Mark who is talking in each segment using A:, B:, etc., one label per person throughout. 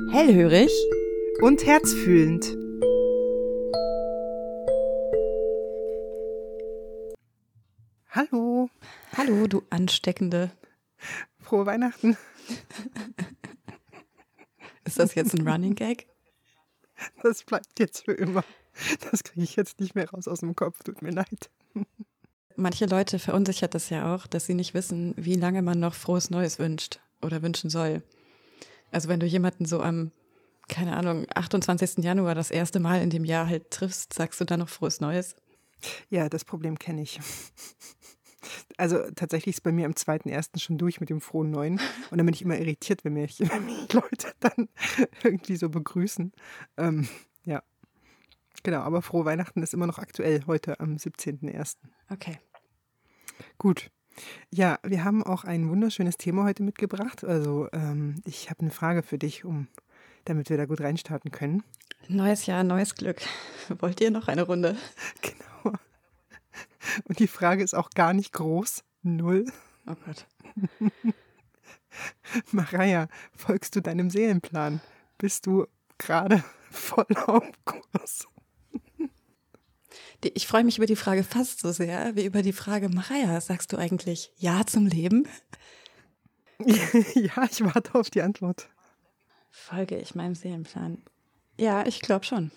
A: Hellhörig
B: und herzfühlend. Hallo.
A: Hallo, du Ansteckende.
B: Frohe Weihnachten.
A: Ist das jetzt ein Running Gag?
B: Das bleibt jetzt für immer. Das kriege ich jetzt nicht mehr raus aus dem Kopf. Tut mir leid.
A: Manche Leute verunsichert das ja auch, dass sie nicht wissen, wie lange man noch frohes Neues wünscht oder wünschen soll. Also wenn du jemanden so am, keine Ahnung, 28. Januar das erste Mal in dem Jahr halt triffst, sagst du dann noch frohes Neues?
B: Ja, das Problem kenne ich. Also tatsächlich ist bei mir am 2.1. schon durch mit dem frohen Neuen. Und dann bin ich immer irritiert, wenn mich Leute dann irgendwie so begrüßen. Ja, genau. Aber frohe Weihnachten ist immer noch aktuell, heute am 17.1.
A: Okay.
B: Gut. Ja, wir haben auch ein wunderschönes Thema heute mitgebracht. Also ich habe eine Frage für dich, damit wir da gut reinstarten können.
A: Neues Jahr, neues Glück. Wollt ihr noch eine Runde?
B: Genau. Und die Frage ist auch gar nicht groß. 0.
A: Oh Gott.
B: Mareia, folgst du deinem Seelenplan? Bist du gerade voll auf Kurs?
A: Ich freue mich über die Frage fast so sehr wie über die Frage, Mareia, sagst du eigentlich Ja zum Leben?
B: Ja, ich warte auf die Antwort.
A: Folge ich meinem Seelenplan? Ja, ich glaube schon.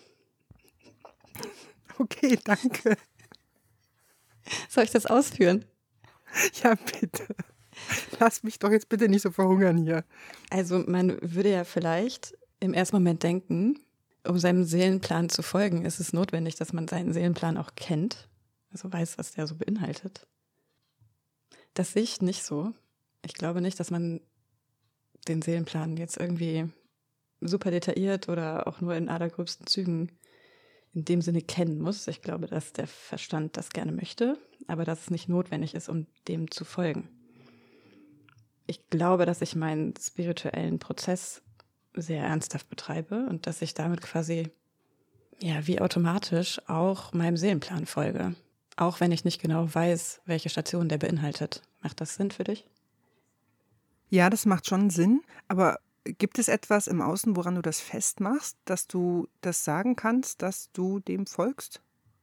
B: Okay, danke.
A: Soll ich das ausführen?
B: Ja, bitte. Lass mich doch jetzt bitte nicht so verhungern hier.
A: Also man würde ja vielleicht im ersten Moment denken, um seinem Seelenplan zu folgen, ist es notwendig, dass man seinen Seelenplan auch kennt, also weiß, was der so beinhaltet. Das sehe ich nicht so. Ich glaube nicht, dass man den Seelenplan jetzt irgendwie super detailliert oder auch nur in allergröbsten Zügen in dem Sinne kennen muss. Ich glaube, dass der Verstand das gerne möchte, aber dass es nicht notwendig ist, um dem zu folgen. Ich glaube, dass ich meinen spirituellen Prozess sehr ernsthaft betreibe und dass ich damit quasi, ja, wie automatisch auch meinem Seelenplan folge. Auch wenn ich nicht genau weiß, welche Station der beinhaltet. Macht das Sinn für dich?
B: Ja, das macht schon Sinn, aber gibt es etwas im Außen, woran du das festmachst, dass du das sagen kannst, dass du dem folgst?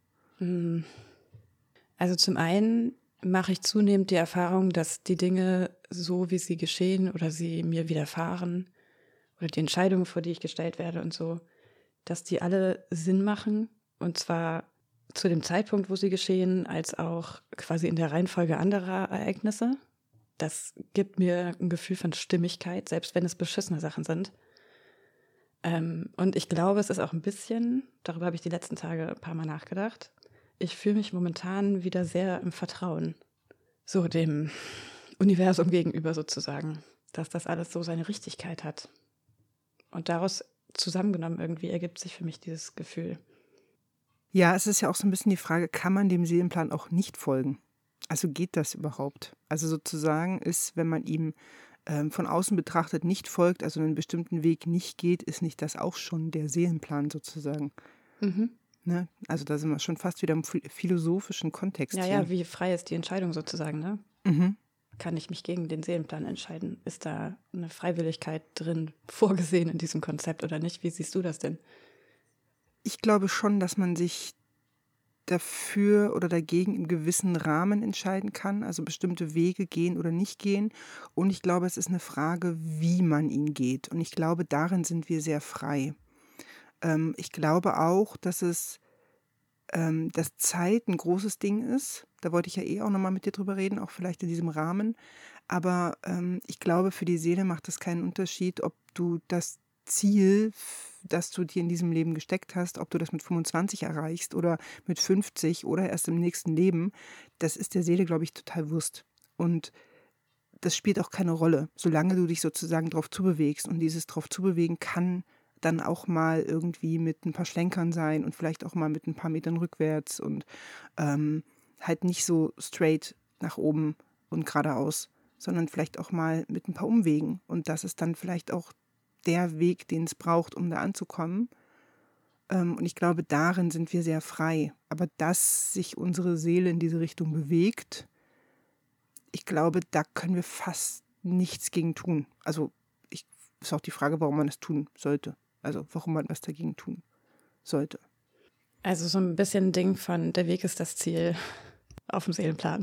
A: Also zum einen mache ich zunehmend die Erfahrung, dass die Dinge so, wie sie geschehen oder sie mir widerfahren oder die Entscheidungen, vor die ich gestellt werde und so, dass die alle Sinn machen und zwar zu dem Zeitpunkt, wo sie geschehen, als auch quasi in der Reihenfolge anderer Ereignisse. Das gibt mir ein Gefühl von Stimmigkeit, selbst wenn es beschissene Sachen sind. Und ich glaube, es ist auch ein bisschen, darüber habe ich die letzten Tage ein paar Mal nachgedacht, ich fühle mich momentan wieder sehr im Vertrauen, so dem Universum gegenüber sozusagen, dass das alles so seine Richtigkeit hat. Und daraus zusammengenommen irgendwie ergibt sich für mich dieses Gefühl.
B: Ja, es ist ja auch so ein bisschen die Frage, kann man dem Seelenplan auch nicht folgen? Also geht das überhaupt? Also sozusagen ist, wenn man ihm von außen betrachtet nicht folgt, also einen bestimmten Weg nicht geht, ist nicht das auch schon der Seelenplan sozusagen?
A: Mhm.
B: Ne? Also da sind wir schon fast wieder im philosophischen Kontext
A: Ja,
B: hier.
A: ja, wie frei ist die Entscheidung sozusagen, ne?
B: Mhm.
A: Kann ich mich gegen den Seelenplan entscheiden? Ist da eine Freiwilligkeit drin vorgesehen in diesem Konzept oder nicht? Wie siehst du das denn?
B: Ich glaube schon, dass man sich dafür oder dagegen im gewissen Rahmen entscheiden kann, also bestimmte Wege gehen oder nicht gehen. Und ich glaube, es ist eine Frage, wie man ihn geht. Und ich glaube, darin sind wir sehr frei. Ich glaube auch, dass Zeit ein großes Ding ist. Da wollte ich ja auch nochmal mit dir drüber reden, auch vielleicht in diesem Rahmen. Aber ich glaube, für die Seele macht es keinen Unterschied, ob du das Ziel, das du dir in diesem Leben gesteckt hast, ob du das mit 25 erreichst oder mit 50 oder erst im nächsten Leben. Das ist der Seele, glaube ich, total Wurst. Und das spielt auch keine Rolle, solange du dich sozusagen drauf zubewegst. Und dieses drauf zubewegen kann dann auch mal irgendwie mit ein paar Schlenkern sein und vielleicht auch mal mit ein paar Metern rückwärts und halt nicht so straight nach oben und geradeaus, sondern vielleicht auch mal mit ein paar Umwegen. Und das ist dann vielleicht auch der Weg, den es braucht, um da anzukommen. Und ich glaube, darin sind wir sehr frei. Aber dass sich unsere Seele in diese Richtung bewegt, ich glaube, da können wir fast nichts gegen tun. Also ich Ist auch die Frage, warum man es tun sollte. Also warum man was dagegen tun sollte.
A: Also so ein bisschen ein Ding von, der Weg ist das Ziel auf dem Seelenplan.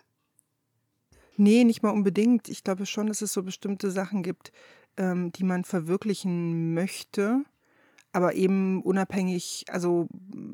B: Nee, nicht mal unbedingt. Ich glaube schon, dass es so bestimmte Sachen gibt, die man verwirklichen möchte, aber eben unabhängig, also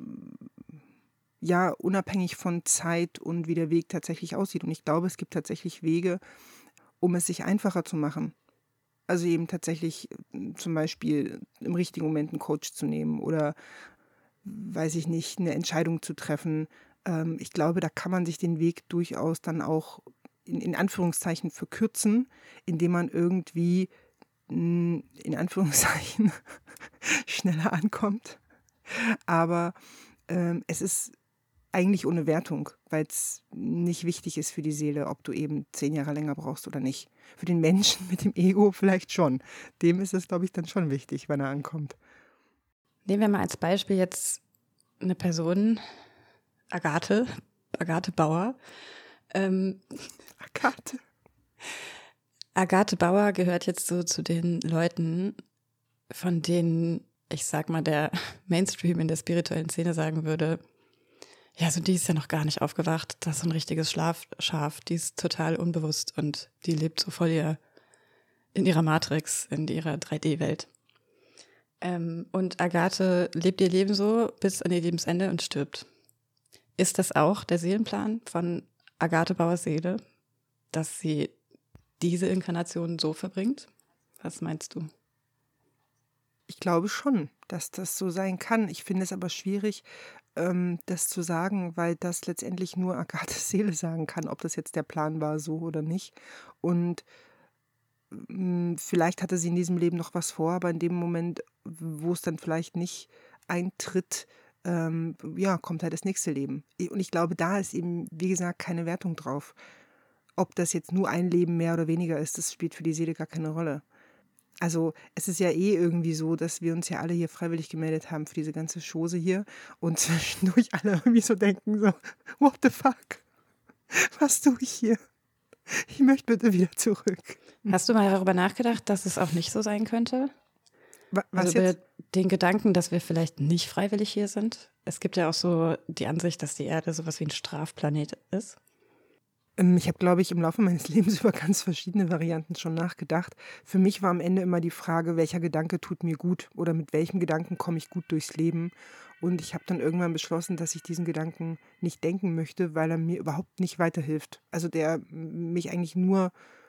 B: ja, unabhängig von Zeit und wie der Weg tatsächlich aussieht. Und ich glaube, es gibt tatsächlich Wege, um es sich einfacher zu machen. Also eben tatsächlich zum Beispiel im richtigen Moment einen Coach zu nehmen oder, weiß ich nicht, eine Entscheidung zu treffen. Ich glaube, da kann man sich den Weg durchaus dann auch in Anführungszeichen verkürzen, indem man irgendwie in Anführungszeichen schneller ankommt. Aber es ist eigentlich ohne Wertung, weil es nicht wichtig ist für die Seele, ob du eben 10 Jahre länger brauchst oder nicht. Für den Menschen mit dem Ego vielleicht schon. Dem ist es, glaube ich, dann schon wichtig, wenn er ankommt.
A: Nehmen wir mal als Beispiel jetzt eine Person, Agathe Bauer. Agathe Bauer gehört jetzt so zu den Leuten, von denen, ich sag mal, der Mainstream in der spirituellen Szene sagen würde, ja, so die ist ja noch gar nicht aufgewacht, das ist so ein richtiges Schlafschaf, die ist total unbewusst und die lebt so voll in ihrer Matrix, in ihrer 3D-Welt. Und Agathe lebt ihr Leben so bis an ihr Lebensende und stirbt. Ist das auch der Seelenplan von Agathe Bauers Seele, dass sie diese Inkarnation so verbringt? Was meinst du?
B: Ich glaube schon, dass das so sein kann. Ich finde es aber schwierig, das zu sagen, weil das letztendlich nur Agathes Seele sagen kann, ob das jetzt der Plan war, so oder nicht. Und vielleicht hatte sie in diesem Leben noch was vor, aber in dem Moment, wo es dann vielleicht nicht eintritt, ja, kommt halt das nächste Leben. Und ich glaube, da ist eben, wie gesagt, keine Wertung drauf. Ob das jetzt nur ein Leben mehr oder weniger ist, das spielt für die Seele gar keine Rolle. Also es ist ja eh irgendwie so, dass wir uns ja alle hier freiwillig gemeldet haben für diese ganze Chose hier und zwischendurch alle irgendwie so denken, so, what the fuck? Was tue ich hier? Ich möchte bitte wieder zurück.
A: Hast du mal darüber nachgedacht, dass es auch nicht so sein könnte?
B: Was
A: also über
B: jetzt?
A: den Gedanken, dass wir vielleicht nicht freiwillig hier sind. Es gibt ja auch so die Ansicht, dass die Erde sowas wie ein Strafplanet ist.
B: Ich habe, glaube ich, im Laufe meines Lebens über ganz verschiedene Varianten schon nachgedacht. Für mich war am Ende immer die Frage, welcher Gedanke tut mir gut oder mit welchem Gedanken komme ich gut durchs Leben. Und ich habe dann irgendwann beschlossen, dass ich diesen Gedanken nicht denken möchte, weil er mir überhaupt nicht weiterhilft. Also der mich eigentlich nur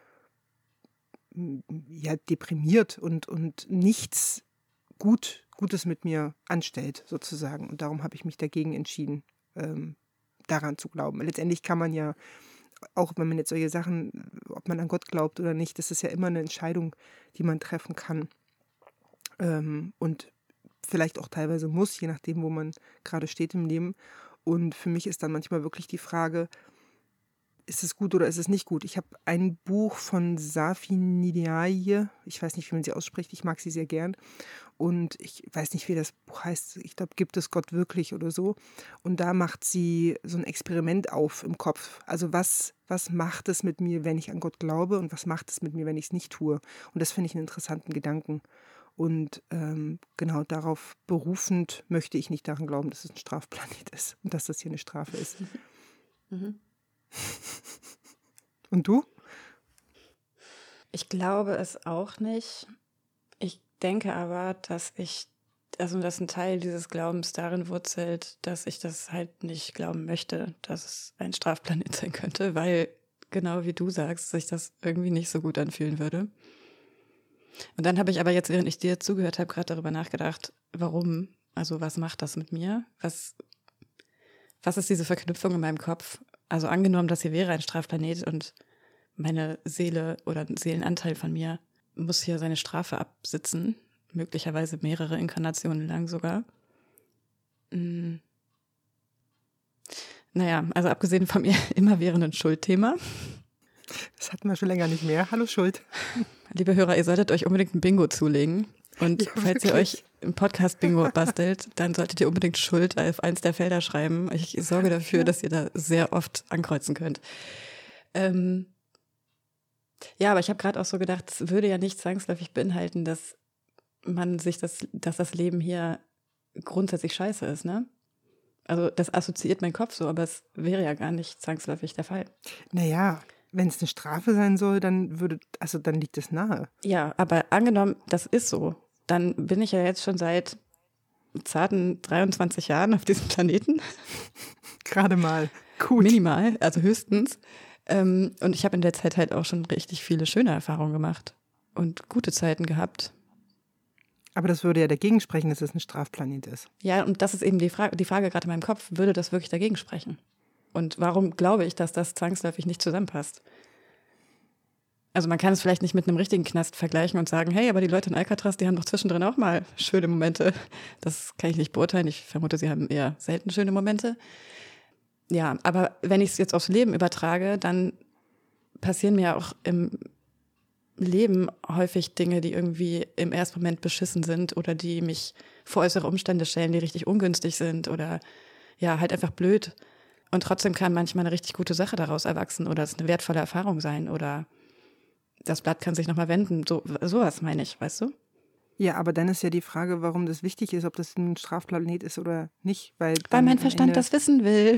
B: ja, deprimiert und nichts Gutes mit mir anstellt, sozusagen. Und darum habe ich mich dagegen entschieden, daran zu glauben. Letztendlich kann man ja, auch wenn man jetzt solche Sachen, ob man an Gott glaubt oder nicht, das ist ja immer eine Entscheidung, die man treffen kann. Und vielleicht auch teilweise muss, je nachdem, wo man gerade steht im Leben. Und für mich ist dann manchmal wirklich die Frage, ist es gut oder ist es nicht gut? Ich habe ein Buch von Safi Nidiaye, ich weiß nicht, wie man sie ausspricht, ich mag sie sehr gern. Und ich weiß nicht, wie das Buch heißt, ich glaube, gibt es Gott wirklich oder so. Und da macht sie so ein Experiment auf im Kopf. Also was macht es mit mir, wenn ich an Gott glaube und was macht es mit mir, wenn ich es nicht tue? Und das finde ich einen interessanten Gedanken. Und genau darauf berufend möchte ich nicht daran glauben, dass es ein Strafplanet ist und dass das hier eine Strafe ist.
A: Mhm.
B: Und du?
A: Ich glaube es auch nicht. Ich denke aber, dass ein Teil dieses Glaubens darin wurzelt, dass ich das halt nicht glauben möchte, dass es ein Strafplanet sein könnte, weil genau wie du sagst, sich das irgendwie nicht so gut anfühlen würde. Und dann habe ich aber jetzt, während ich dir zugehört habe, gerade darüber nachgedacht, warum, also was macht das mit mir? Was ist diese Verknüpfung in meinem Kopf? Also angenommen, das hier wäre ein Strafplanet und meine Seele oder ein Seelenanteil von mir muss hier seine Strafe absitzen, möglicherweise mehrere Inkarnationen lang sogar. Naja, also abgesehen vom immerwährenden Schuldthema.
B: Das hatten wir schon länger nicht mehr. Hallo Schuld.
A: Liebe Hörer, ihr solltet euch unbedingt ein Bingo zulegen. Und
B: Ja,
A: falls ihr euch ein Podcast-Bingo bastelt, dann solltet ihr unbedingt Schuld auf eins der Felder schreiben. Ich sorge dafür, dass ihr da sehr oft ankreuzen könnt. Ja, aber ich habe gerade auch so gedacht, es würde ja nicht zwangsläufig beinhalten, dass dass das Leben hier grundsätzlich scheiße ist, ne? Also das assoziiert mein Kopf so, aber es wäre ja gar nicht zwangsläufig der Fall.
B: Naja, wenn es eine Strafe sein soll, dann liegt es nahe.
A: Ja, aber angenommen, das ist so, dann bin ich ja jetzt schon seit zarten 23 Jahren auf diesem Planeten.
B: Gerade mal. Gut.
A: Minimal, also höchstens. Und ich habe in der Zeit halt auch schon richtig viele schöne Erfahrungen gemacht und gute Zeiten gehabt.
B: Aber das würde ja dagegen sprechen, dass es ein Strafplanet ist.
A: Ja, und das ist eben die Frage gerade in meinem Kopf, würde das wirklich dagegen sprechen? Und warum glaube ich, dass das zwangsläufig nicht zusammenpasst? Also man kann es vielleicht nicht mit einem richtigen Knast vergleichen und sagen, hey, aber die Leute in Alcatraz, die haben doch zwischendrin auch mal schöne Momente. Das kann ich nicht beurteilen. Ich vermute, sie haben eher selten schöne Momente. Ja, aber wenn ich es jetzt aufs Leben übertrage, dann passieren mir auch im Leben häufig Dinge, die irgendwie im ersten Moment beschissen sind oder die mich vor äußere Umstände stellen, die richtig ungünstig sind oder ja, halt einfach blöd. Und trotzdem kann manchmal eine richtig gute Sache daraus erwachsen oder es eine wertvolle Erfahrung sein oder das Blatt kann sich nochmal wenden. Sowas meine ich, weißt du?
B: Ja, aber dann ist ja die Frage, warum das wichtig ist, ob das ein Strafplanet ist oder nicht. Weil
A: mein
B: am
A: Verstand
B: Ende...
A: das wissen will.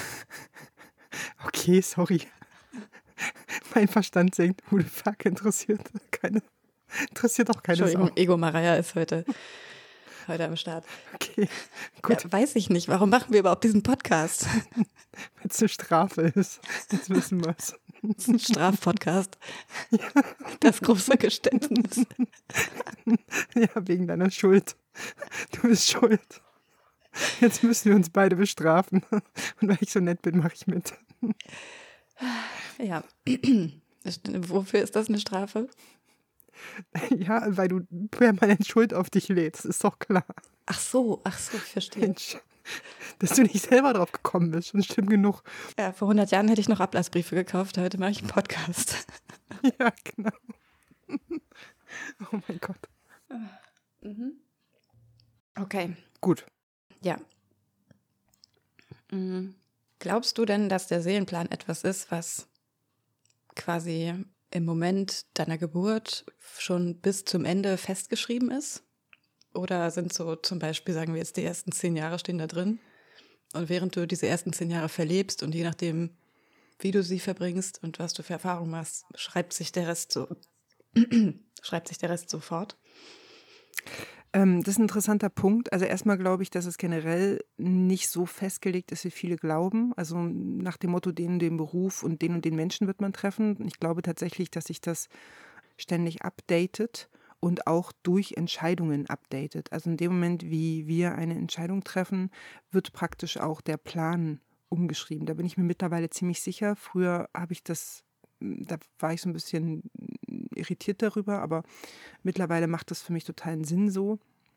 B: Okay, sorry. Mein Verstand denkt, who the fuck, interessiert auch keine
A: Entschuldigung,
B: Sau.
A: Ego-Maria ist heute am Start.
B: Okay, gut,
A: Ja, weiß ich nicht. Warum machen wir überhaupt diesen Podcast?
B: wenn es eine Strafe ist. Jetzt wissen wir es.
A: Das ist ein Strafpodcast. Das große Geständnis.
B: Ja, wegen deiner Schuld. Du bist schuld. Jetzt müssen wir uns beide bestrafen. Und weil ich so nett bin, mache ich mit.
A: Ja. Wofür ist das eine Strafe?
B: Ja, weil du permanent Schuld auf dich lädst, ist doch klar.
A: Ach so, ich verstehe.
B: Mensch, dass du nicht selber drauf gekommen bist, schon schlimm genug.
A: Ja, vor 100 Jahren hätte ich noch Ablassbriefe gekauft, heute mache ich einen Podcast.
B: Ja, genau. Oh mein Gott.
A: Okay,
B: Gut.
A: ja. Glaubst du denn, dass der Seelenplan etwas ist, was quasi im Moment deiner Geburt schon bis zum Ende festgeschrieben ist? Oder sind so zum Beispiel, sagen wir jetzt, die ersten 10 Jahre stehen da drin und während du diese ersten 10 Jahre verlebst und je nachdem, wie du sie verbringst und was du für Erfahrungen machst, schreibt sich der Rest so fort?
B: Das ist ein interessanter Punkt. Also erstmal glaube ich, dass es generell nicht so festgelegt ist, wie viele glauben. Also nach dem Motto, den und den Beruf und den Menschen wird man treffen. Ich glaube tatsächlich, dass sich das ständig updatet und auch durch Entscheidungen updatet. Also in dem Moment, wie wir eine Entscheidung treffen, wird praktisch auch der Plan umgeschrieben. Da bin ich mir mittlerweile ziemlich sicher. Früher da war ich so ein bisschen irritiert darüber, aber mittlerweile macht das für mich totalen Sinn so.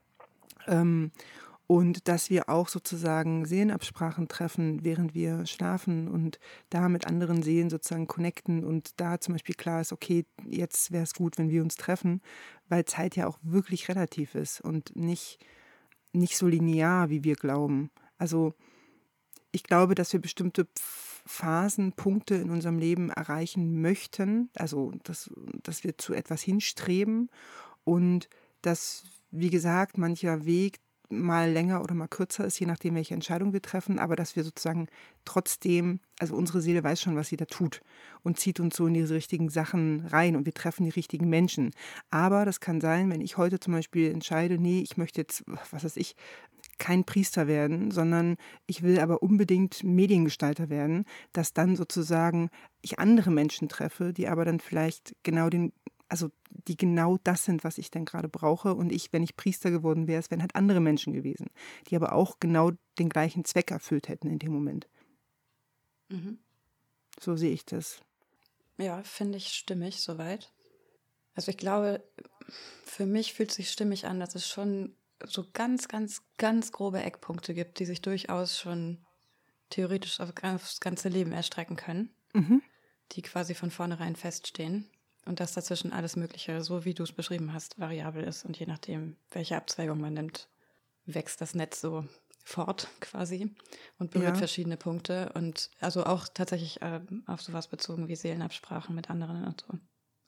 B: Und dass wir auch sozusagen Seelenabsprachen treffen, während wir schlafen und da mit anderen Seelen sozusagen connecten und da zum Beispiel klar ist, okay, jetzt wäre es gut, wenn wir uns treffen, weil Zeit ja auch wirklich relativ ist und nicht so linear, wie wir glauben. Also ich glaube, dass wir bestimmte Phasen, Punkte in unserem Leben erreichen möchten, also dass wir zu etwas hinstreben und dass, wie gesagt, mancher Weg mal länger oder mal kürzer ist, je nachdem, welche Entscheidung wir treffen, aber dass wir sozusagen trotzdem, also unsere Seele weiß schon, was sie da tut und zieht uns so in diese richtigen Sachen rein und wir treffen die richtigen Menschen. Aber das kann sein, wenn ich heute zum Beispiel entscheide, nee, ich möchte jetzt, was weiß ich, kein Priester werden, sondern ich will aber unbedingt Mediengestalter werden, dass dann sozusagen ich andere Menschen treffe, die aber dann vielleicht die genau das sind, was ich dann gerade brauche. Und wenn ich Priester geworden wäre, es wären halt andere Menschen gewesen, die aber auch genau den gleichen Zweck erfüllt hätten in dem Moment.
A: Mhm.
B: So sehe ich das.
A: Ja, finde ich stimmig soweit. Also ich glaube, für mich fühlt es sich stimmig an, dass es schon so ganz, ganz, ganz grobe Eckpunkte gibt, die sich durchaus schon theoretisch aufs ganze Leben erstrecken können, die quasi von vornherein feststehen und dass dazwischen alles Mögliche, so wie du es beschrieben hast, variabel ist und je nachdem, welche Abzweigung man nimmt, wächst das Netz so fort quasi und berührt verschiedene Punkte und also auch tatsächlich auf sowas bezogen wie Seelenabsprachen mit anderen und so.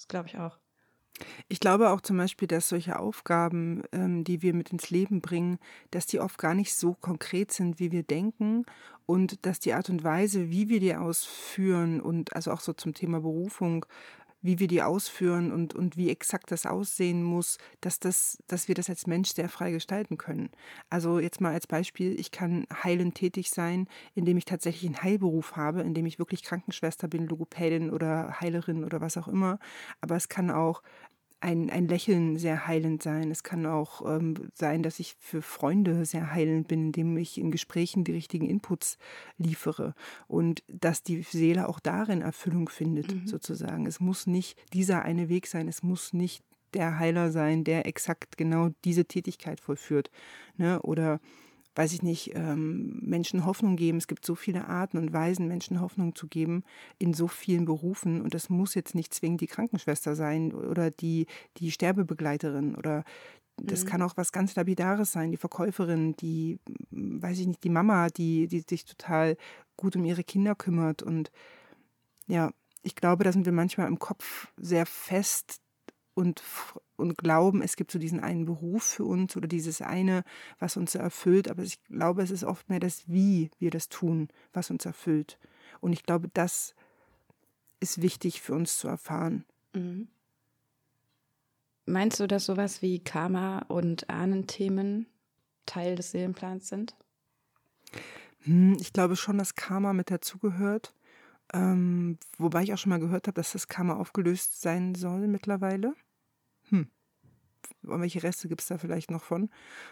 A: Das glaube ich auch.
B: Ich glaube auch zum Beispiel, dass solche Aufgaben, die wir mit ins Leben bringen, dass die oft gar nicht so konkret sind, wie wir denken und dass die Art und Weise, wie wir die ausführen und also auch so zum Thema Berufung, wie wir die ausführen und wie exakt das aussehen muss, dass wir das als Mensch sehr frei gestalten können. Also jetzt mal als Beispiel, ich kann heilend tätig sein, indem ich tatsächlich einen Heilberuf habe, indem ich wirklich Krankenschwester bin, Logopädin oder Heilerin oder was auch immer. Aber es kann auch ein Lächeln sehr heilend sein. Es kann auch sein, dass ich für Freunde sehr heilend bin, indem ich in Gesprächen die richtigen Inputs liefere und dass die Seele auch darin Erfüllung findet, sozusagen. Es muss nicht dieser eine Weg sein, es muss nicht der Heiler sein, der exakt genau diese Tätigkeit vollführt. Ne? Oder weiß ich nicht, Menschen Hoffnung geben. Es gibt so viele Arten und Weisen, Menschen Hoffnung zu geben in so vielen Berufen. Und das muss jetzt nicht zwingend die Krankenschwester sein oder die Sterbebegleiterin oder das kann auch was ganz Lapidares sein, die Verkäuferin, die, weiß ich nicht, die Mama, die sich total gut um ihre Kinder kümmert. Und ja, ich glaube, da sind wir manchmal im Kopf sehr fest und glauben, es gibt so diesen einen Beruf für uns oder dieses eine, was uns so erfüllt. Aber ich glaube, es ist oft mehr das, wie wir das tun, was uns erfüllt. Und ich glaube, das ist wichtig für uns zu erfahren.
A: Mhm. Meinst du, dass sowas wie Karma und Ahnenthemen Teil des Seelenplans sind?
B: Ich glaube schon, dass Karma mit dazugehört. Wobei ich auch schon mal gehört habe, dass das Karma aufgelöst sein soll mittlerweile. Welche Reste gibt es da vielleicht noch von?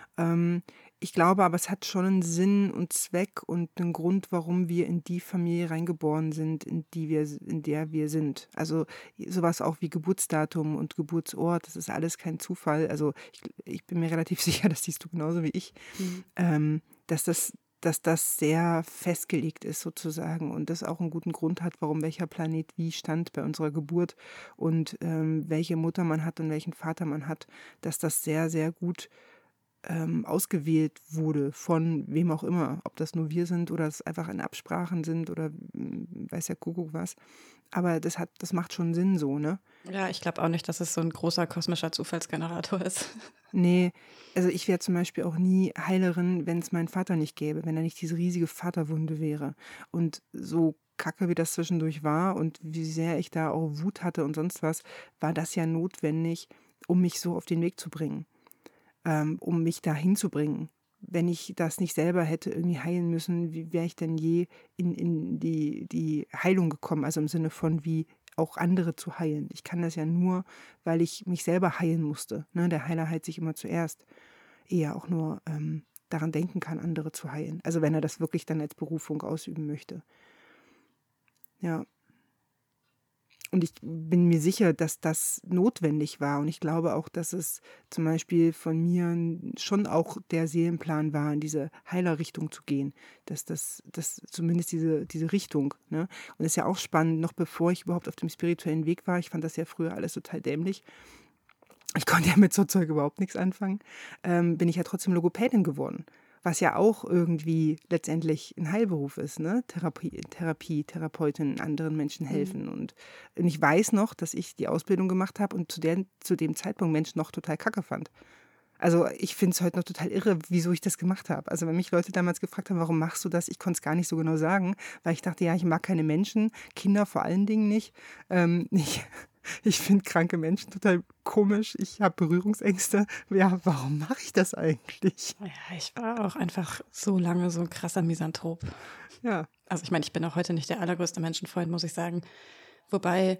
B: Ich glaube aber, es hat schon einen Sinn und Zweck und einen Grund, warum wir in die Familie reingeboren sind, in der wir sind. Also sowas auch wie Geburtsdatum und Geburtsort, das ist alles kein Zufall. Also ich bin mir relativ sicher, das siehst du genauso wie ich, dass das sehr festgelegt ist sozusagen und das auch einen guten Grund hat, warum welcher Planet wie stand bei unserer Geburt und welche Mutter man hat und welchen Vater man hat, dass das sehr, sehr gut ausgewählt wurde von wem auch immer, ob das nur wir sind oder es einfach in Absprachen sind oder weiß der Kuckuck was. Aber das macht schon Sinn so, ne?
A: Ja, ich glaube auch nicht, dass es so ein großer kosmischer Zufallsgenerator ist.
B: Nee, also ich wäre zum Beispiel auch nie Heilerin, wenn es meinen Vater nicht gäbe, wenn er nicht diese riesige Vaterwunde wäre. Und so kacke, wie das zwischendurch war und wie sehr ich da auch Wut hatte und sonst was, war das ja notwendig, um mich so auf den Weg zu bringen, um mich da hinzubringen. Wenn ich das nicht selber hätte irgendwie heilen müssen, wie wäre ich denn je in die Heilung gekommen? Also im Sinne von, wie auch andere zu heilen. Ich kann das ja nur, weil ich mich selber heilen musste. Ne? Der Heiler heilt sich immer zuerst, ehe er auch nur daran denken kann, andere zu heilen. Also wenn er das wirklich dann als Berufung ausüben möchte. Ja. Und ich bin mir sicher, dass das notwendig war. Und ich glaube auch, dass es zum Beispiel von mir schon auch der Seelenplan war, in diese Heilerrichtung zu gehen. Dass das zumindest diese Richtung. Ne? Und es ist ja auch spannend, noch bevor ich überhaupt auf dem spirituellen Weg war, ich fand das ja früher alles total dämlich. Ich konnte ja mit so Zeug überhaupt nichts anfangen, bin ich ja trotzdem Logopädin geworden. Was ja auch irgendwie letztendlich ein Heilberuf ist, ne? Therapeutin, anderen Menschen helfen. Und ich weiß noch, dass ich die Ausbildung gemacht habe und zu dem Zeitpunkt Menschen noch total kacke fand. Also ich finde es heute noch total irre, wieso ich das gemacht habe. Also wenn mich Leute damals gefragt haben, warum machst du das, ich konnte es gar nicht so genau sagen, weil ich dachte, ja, ich mag keine Menschen, Kinder vor allen Dingen nicht. Ich finde kranke Menschen total komisch. Ich habe Berührungsängste. Ja, warum mache ich das eigentlich?
A: Ja, ich war auch einfach so lange so ein krasser Misanthrop.
B: Ja.
A: Also ich meine, ich bin auch heute nicht der allergrößte Menschenfreund, muss ich sagen. Wobei,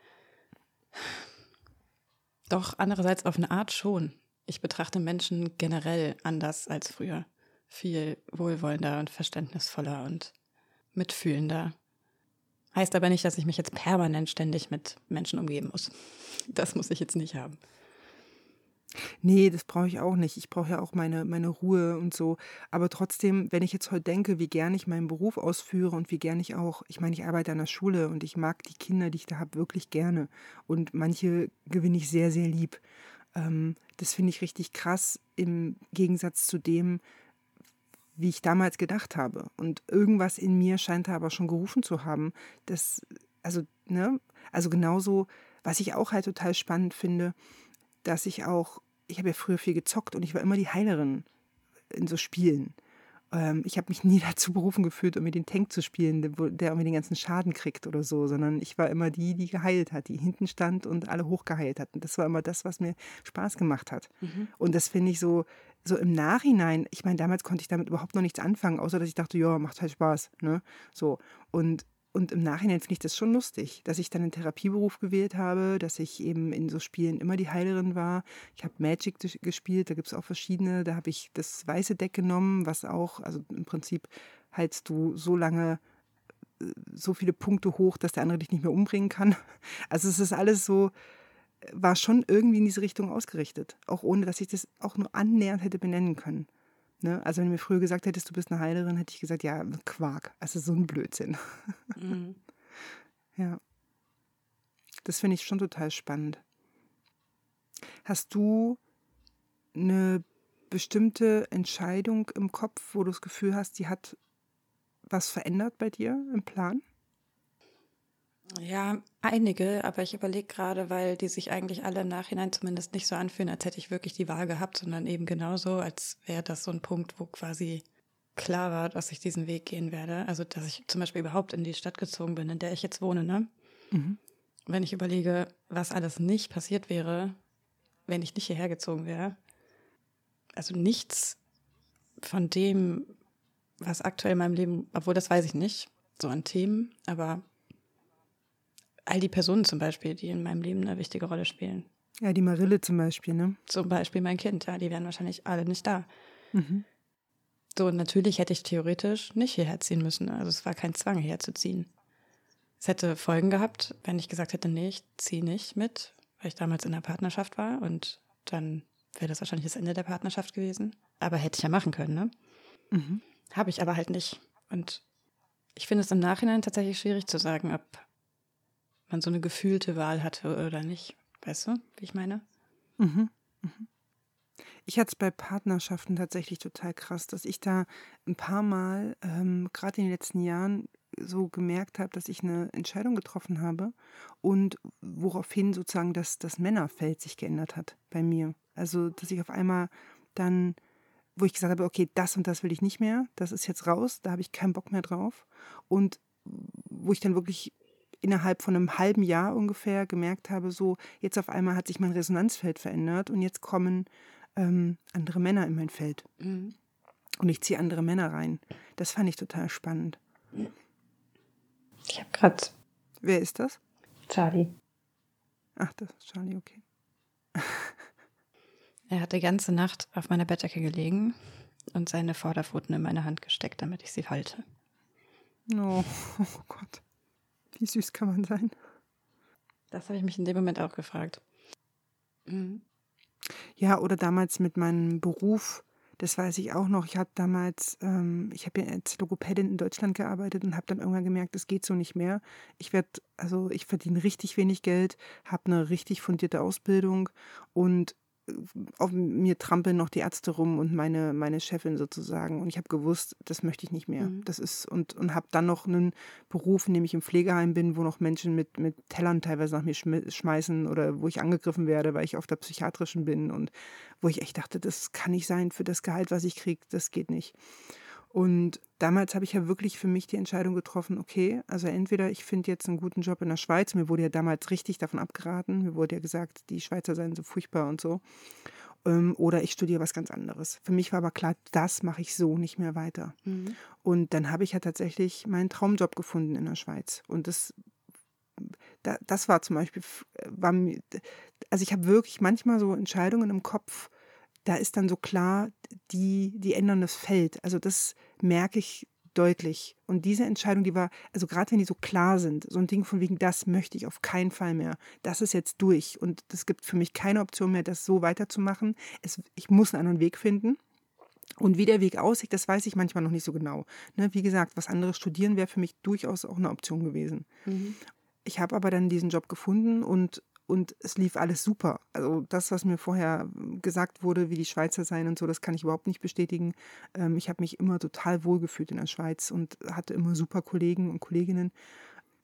A: doch andererseits auf eine Art schon. Ich betrachte Menschen generell anders als früher. Viel wohlwollender und verständnisvoller und mitfühlender. Heißt aber nicht, dass ich mich jetzt permanent ständig mit Menschen umgeben muss. Das muss ich jetzt nicht haben.
B: Nee, das brauche ich auch nicht. Ich brauche ja auch meine Ruhe und so. Aber trotzdem, wenn ich jetzt heute denke, wie gern ich meinen Beruf ausführe und wie gern ich auch, ich meine, ich arbeite an der Schule und ich mag die Kinder, die ich da habe, wirklich gerne. Und manche gewinne ich sehr, sehr lieb. Das finde ich richtig krass im Gegensatz zu dem, wie ich damals gedacht habe. Und irgendwas in mir scheint da aber schon gerufen zu haben, dass also genauso, was ich auch halt total spannend finde, dass ich habe ja früher viel gezockt und ich war immer die Heilerin in so Spielen. Ich habe mich nie dazu berufen gefühlt, irgendwie den Tank zu spielen, der irgendwie den ganzen Schaden kriegt oder so, sondern ich war immer die geheilt hat, die hinten stand und alle hochgeheilt hat. Und das war immer das, was mir Spaß gemacht hat. Und das finde ich so im Nachhinein, ich meine, damals konnte ich damit überhaupt noch nichts anfangen, außer dass ich dachte, ja, macht halt Spaß. Ne? So. Und im Nachhinein finde ich das schon lustig, dass ich dann einen Therapieberuf gewählt habe, dass ich eben in so Spielen immer die Heilerin war. Ich habe Magic gespielt, da gibt es auch verschiedene. Da habe ich das weiße Deck genommen, was auch, also im Prinzip heilst du so lange so viele Punkte hoch, dass der andere dich nicht mehr umbringen kann. Also es ist alles so, war schon irgendwie in diese Richtung ausgerichtet, auch ohne, dass ich das auch nur annähernd hätte benennen können. Ne? Also wenn du mir früher gesagt hättest, du bist eine Heilerin, hätte ich gesagt, ja, Quark. Also so ein Blödsinn. Ja, das finde ich schon total spannend. Hast du eine bestimmte Entscheidung im Kopf, wo du das Gefühl hast, die hat was verändert bei dir im Plan?
A: Ja, einige, aber ich überlege gerade, weil die sich eigentlich alle im Nachhinein zumindest nicht so anfühlen, als hätte ich wirklich die Wahl gehabt, sondern eben genauso, als wäre das so ein Punkt, wo quasi klar war, dass ich diesen Weg gehen werde. Also, dass ich zum Beispiel überhaupt in die Stadt gezogen bin, in der ich jetzt wohne, ne? Wenn ich überlege, was alles nicht passiert wäre, wenn ich nicht hierher gezogen wäre. Also nichts von dem, was aktuell in meinem Leben, obwohl das weiß ich nicht, so an Themen, aber all die Personen zum Beispiel, die in meinem Leben eine wichtige Rolle spielen.
B: Ja, die Marille zum Beispiel, ne?
A: Zum Beispiel mein Kind, ja, die wären wahrscheinlich alle nicht da. So, und natürlich hätte ich theoretisch nicht hierher ziehen müssen. Also es war kein Zwang, hierher zu ziehen. Es hätte Folgen gehabt, wenn ich gesagt hätte, nee, ich ziehe nicht mit, weil ich damals in einer Partnerschaft war und dann wäre das wahrscheinlich das Ende der Partnerschaft gewesen. Aber hätte ich ja machen können, ne? Habe ich aber halt nicht. Und ich finde es im Nachhinein tatsächlich schwierig zu sagen, ob man so eine gefühlte Wahl hatte oder nicht. Weißt du, wie ich meine?
B: Ich hatte es bei Partnerschaften tatsächlich total krass, dass ich da ein paar Mal, gerade in den letzten Jahren, so gemerkt habe, dass ich eine Entscheidung getroffen habe und woraufhin sozusagen das Männerfeld sich geändert hat bei mir. Also, dass ich auf einmal dann, wo ich gesagt habe, okay, das und das will ich nicht mehr, das ist jetzt raus, da habe ich keinen Bock mehr drauf. Und wo ich dann wirklich innerhalb von einem halben Jahr ungefähr gemerkt habe, so jetzt auf einmal hat sich mein Resonanzfeld verändert und jetzt kommen andere Männer in mein Feld. Und ich ziehe andere Männer rein. Das fand ich total spannend.
A: Ich habe gerade
B: Wer ist das?
A: Charlie.
B: Ach, das ist Charlie, okay.
A: Er hat die ganze Nacht auf meiner Bettdecke gelegen und seine Vorderpfoten in meine Hand gesteckt, damit ich sie halte.
B: Oh Gott. Wie süß kann man sein?
A: Das habe ich mich in dem Moment auch gefragt.
B: Ja, oder damals mit meinem Beruf, das weiß ich auch noch. Ich habe damals, ich habe ja als Logopädin in Deutschland gearbeitet und habe dann irgendwann gemerkt, das geht so nicht mehr. Ich verdiene richtig wenig Geld, habe eine richtig fundierte Ausbildung und auf mir trampeln noch die Ärzte rum und meine Chefin sozusagen. Und ich habe gewusst, das möchte ich nicht mehr. Das ist, und habe dann noch einen Beruf, in dem ich im Pflegeheim bin, wo noch Menschen mit Tellern teilweise nach mir schmeißen oder wo ich angegriffen werde, weil ich auf der psychiatrischen bin und wo ich echt dachte, das kann nicht sein für das Gehalt, was ich kriege, das geht nicht. Und damals habe ich ja wirklich für mich die Entscheidung getroffen, okay, also entweder ich finde jetzt einen guten Job in der Schweiz, mir wurde ja damals richtig davon abgeraten, mir wurde ja gesagt, die Schweizer seien so furchtbar und so, oder ich studiere was ganz anderes. Für mich war aber klar, das mache ich so nicht mehr weiter. Und dann habe ich ja tatsächlich meinen Traumjob gefunden in der Schweiz. Und das war zum Beispiel, also ich habe wirklich manchmal so Entscheidungen im Kopf, da ist dann so klar, die ändern das Feld. Also das merke ich deutlich. Und diese Entscheidung, die war, also gerade wenn die so klar sind, so ein Ding von wegen, das möchte ich auf keinen Fall mehr. Das ist jetzt durch. Und es gibt für mich keine Option mehr, das so weiterzumachen. Ich muss einen anderen Weg finden. Und wie der Weg aussieht, das weiß ich manchmal noch nicht so genau. Ne, wie gesagt, was anderes studieren wäre für mich durchaus auch eine Option gewesen. Ich habe aber dann diesen Job gefunden und es lief alles super. Also das, was mir vorher gesagt wurde, wie die Schweizer seien und so, das kann ich überhaupt nicht bestätigen. Ich habe mich immer total wohl gefühlt in der Schweiz und hatte immer super Kollegen und Kolleginnen.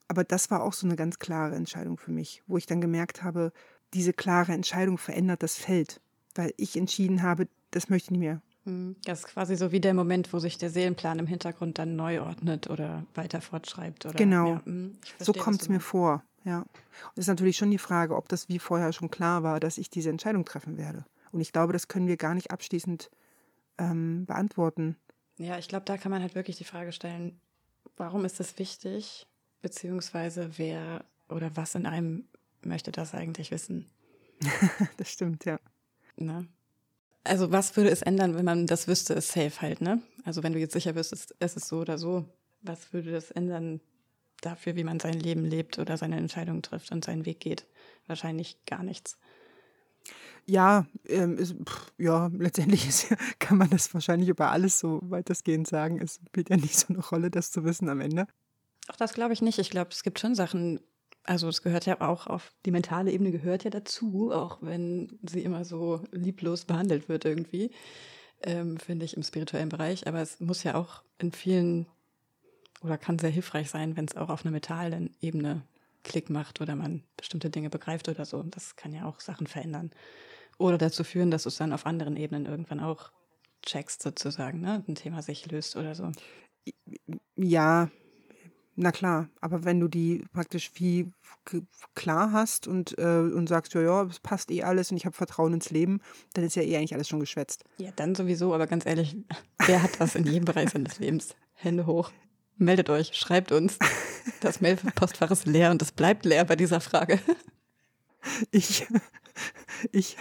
B: Aber das war auch so eine ganz klare Entscheidung für mich, wo ich dann gemerkt habe, diese klare Entscheidung verändert das Feld, weil ich entschieden habe, das möchte ich nicht mehr.
A: Das ist quasi so wie der Moment, wo sich der Seelenplan im Hintergrund dann neu ordnet oder weiter fortschreibt. Oder,
B: Genau,
A: ja, ich
B: so
A: verstehe, was
B: kommt
A: du
B: es mir
A: meinst.
B: vor. Ja. Und es ist natürlich schon die Frage, ob das wie vorher schon klar war, dass ich diese Entscheidung treffen werde. Und ich glaube, das können wir gar nicht abschließend beantworten.
A: Ja, ich glaube, da kann man halt wirklich die Frage stellen, warum ist das wichtig, beziehungsweise wer oder was in einem möchte das eigentlich wissen?
B: Das stimmt, ja.
A: Ne? Also was würde es ändern, wenn man das wüsste, ist safe halt, ne? Also wenn du jetzt sicher wüsstest, es ist so oder so, was würde das ändern dafür, wie man sein Leben lebt oder seine Entscheidungen trifft und seinen Weg geht? Wahrscheinlich gar nichts.
B: Ja, letztendlich kann man das wahrscheinlich über alles so weitestgehend sagen. Es spielt ja nicht so eine Rolle, das zu wissen am Ende.
A: Ach, das glaube ich nicht. Ich glaube, es gibt schon Sachen, also es gehört ja auch auf die mentale Ebene gehört ja dazu, auch wenn sie immer so lieblos behandelt wird irgendwie, finde ich im spirituellen Bereich. Aber es muss ja auch in vielen oder kann sehr hilfreich sein, wenn es auch auf einer mentalen Ebene Klick macht oder man bestimmte Dinge begreift oder so. Das kann ja auch Sachen verändern. Oder dazu führen, dass du es dann auf anderen Ebenen irgendwann auch checkst sozusagen, ne? Ein Thema sich löst oder so.
B: Ja, na klar, aber wenn du die praktisch wie klar hast und sagst, ja, es passt eh alles und ich habe Vertrauen ins Leben, dann ist ja eh eigentlich alles schon geschwätzt.
A: Ja, dann sowieso, aber ganz ehrlich, wer hat das in jedem Bereich seines Lebens? Hände hoch. Meldet euch, schreibt uns. Das Mailpostfach ist leer und es bleibt leer bei dieser Frage.
B: Ich, ich,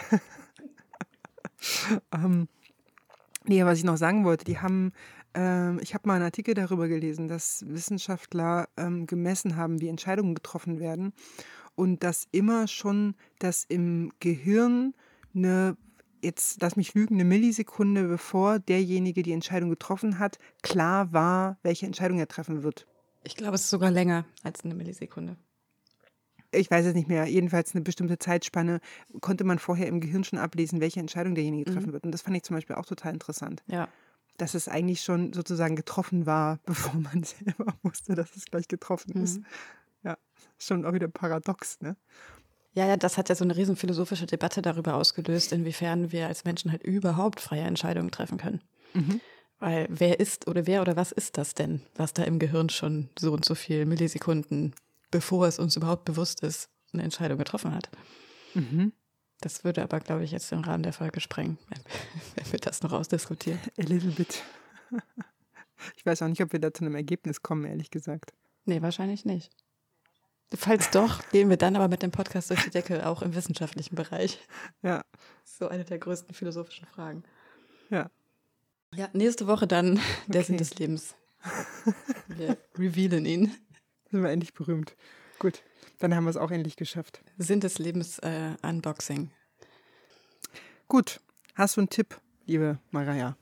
B: nee, was ich noch sagen wollte, ich habe mal einen Artikel darüber gelesen, dass Wissenschaftler gemessen haben, wie Entscheidungen getroffen werden und dass immer schon das im Gehirn jetzt lass mich lügen, eine Millisekunde bevor derjenige die Entscheidung getroffen hat, klar war, welche Entscheidung er treffen wird.
A: Ich glaube, es ist sogar länger als eine Millisekunde.
B: Ich weiß es nicht mehr, jedenfalls eine bestimmte Zeitspanne konnte man vorher im Gehirn schon ablesen, welche Entscheidung derjenige treffen wird. Und das fand ich zum Beispiel auch total interessant.
A: Ja.
B: Dass es eigentlich schon sozusagen getroffen war, bevor man selber wusste, dass es gleich getroffen ist. Ja, schon auch wieder paradox, ne?
A: Ja, das hat ja so eine riesen philosophische Debatte darüber ausgelöst, inwiefern wir als Menschen halt überhaupt freie Entscheidungen treffen können. Weil wer oder was ist das denn, was da im Gehirn schon so und so viel Millisekunden, bevor es uns überhaupt bewusst ist, eine Entscheidung getroffen hat? Das würde aber, glaube ich, jetzt den Rahmen der Folge sprengen, wenn wir das noch ausdiskutieren.
B: A little bit. Ich weiß auch nicht, ob wir da zu einem Ergebnis kommen, ehrlich gesagt.
A: Nee, wahrscheinlich nicht. Falls doch, gehen wir dann aber mit dem Podcast durch die Decke, auch im wissenschaftlichen Bereich.
B: Ja.
A: So eine der größten philosophischen Fragen.
B: Ja.
A: Ja, nächste Woche dann der
B: Okay.
A: Sinn des Lebens. Wir revealen ihn.
B: Sind wir endlich berühmt. Gut, dann haben wir es auch endlich geschafft.
A: Sinn des Lebens Unboxing.
B: Gut, hast du einen Tipp, liebe Maria?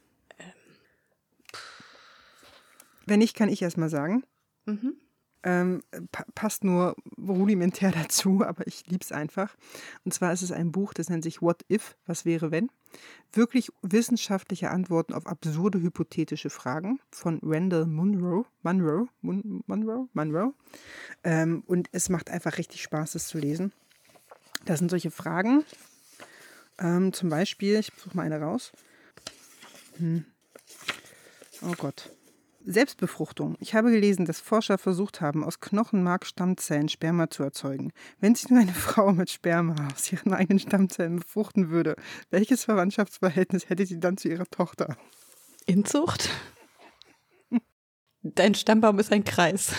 B: Wenn nicht, kann ich erst mal sagen. Passt nur rudimentär dazu, aber ich liebe es einfach. Und zwar ist es ein Buch, das nennt sich What If, was wäre wenn? Wirklich wissenschaftliche Antworten auf absurde hypothetische Fragen von Randall Munroe. Und es macht einfach richtig Spaß, das zu lesen. Da sind solche Fragen. Zum Beispiel, ich suche mal eine raus. Oh Gott. Selbstbefruchtung. Ich habe gelesen, dass Forscher versucht haben, aus Knochenmark-Stammzellen Sperma zu erzeugen. Wenn sich nun eine Frau mit Sperma aus ihren eigenen Stammzellen befruchten würde, welches Verwandtschaftsverhältnis hätte sie dann zu ihrer Tochter?
A: Inzucht? Dein Stammbaum ist ein Kreis.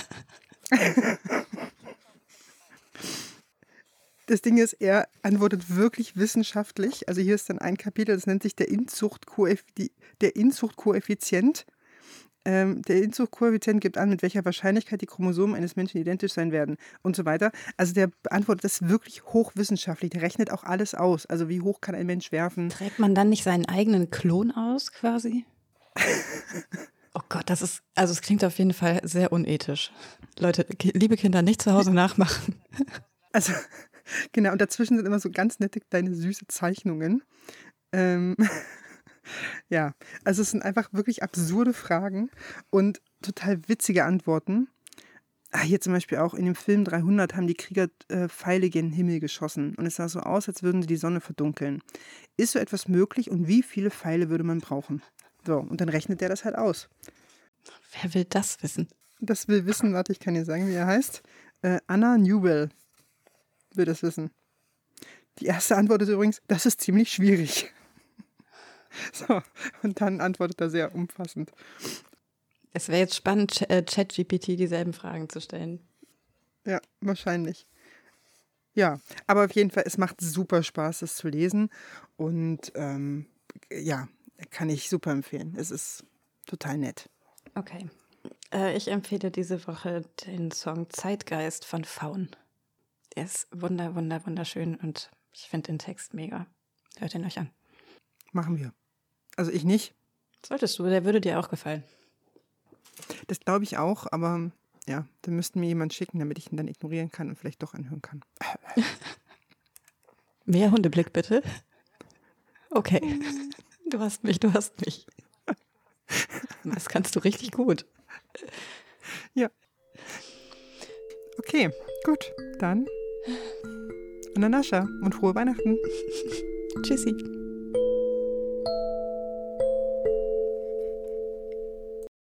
B: Das Ding ist, er antwortet wirklich wissenschaftlich. Also hier ist dann ein Kapitel, das nennt sich der Inzuchtkoeffizient. Der Inzuchtkoeffizient gibt an, mit welcher Wahrscheinlichkeit die Chromosomen eines Menschen identisch sein werden und so weiter. Also der beantwortet das wirklich hochwissenschaftlich. Der rechnet auch alles aus. Also wie hoch kann ein Mensch werfen?
A: Trägt man dann nicht seinen eigenen Klon aus quasi? Oh Gott, es klingt auf jeden Fall sehr unethisch. Leute, liebe Kinder, nicht zu Hause nachmachen.
B: Also genau, und dazwischen sind immer so ganz nette kleine süße Zeichnungen. Ja, also es sind einfach wirklich absurde Fragen und total witzige Antworten. Hier zum Beispiel auch in dem Film 300 haben die Krieger Pfeile gen Himmel geschossen und es sah so aus, als würden sie die Sonne verdunkeln. Ist so etwas möglich und wie viele Pfeile würde man brauchen? So, und dann rechnet der das halt aus.
A: Wer will das wissen?
B: Das will wissen, warte, ich kann dir sagen, wie er heißt. Anna Newell will das wissen. Die erste Antwort ist übrigens, das ist ziemlich schwierig. So, und dann antwortet er sehr umfassend.
A: Es wäre jetzt spannend, ChatGPT dieselben Fragen zu stellen.
B: Ja, wahrscheinlich. Ja, aber auf jeden Fall, es macht super Spaß, das zu lesen. Und ja, kann ich super empfehlen. Es ist total nett.
A: Okay. Ich empfehle diese Woche den Song Zeitgeist von Faun. Er ist wunderschön und ich finde den Text mega. Hört ihn euch an.
B: Machen wir. Also ich nicht.
A: Solltest du, der würde dir auch gefallen.
B: Das glaube ich auch, aber ja, da müssten mir jemand schicken, damit ich ihn dann ignorieren kann und vielleicht doch anhören kann.
A: Mehr Hundeblick, bitte. Okay. Du hast mich. Das kannst du richtig gut.
B: Ja. Okay, gut. Dann Ananascha und frohe Weihnachten.
A: Tschüssi.